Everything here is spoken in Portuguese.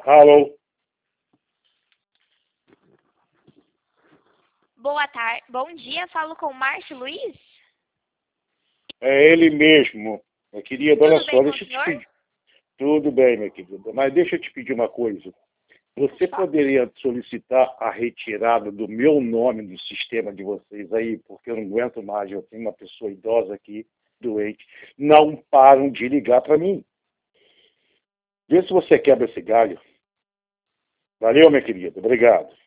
Alô? Boa tarde. Bom dia, falo com o Márcio Luiz. É ele mesmo. Minha querida, olha Tudo só, bem com o deixa eu te senhor? pedir. Tudo bem, minha querida, mas deixa eu te pedir uma coisa. Você poderia solicitar a retirada do meu nome do sistema de vocês aí, porque eu não aguento mais, eu tenho uma pessoa idosa aqui, doente, não param de ligar para mim. Vê se você quebra esse galho. Valeu, minha querida, obrigado.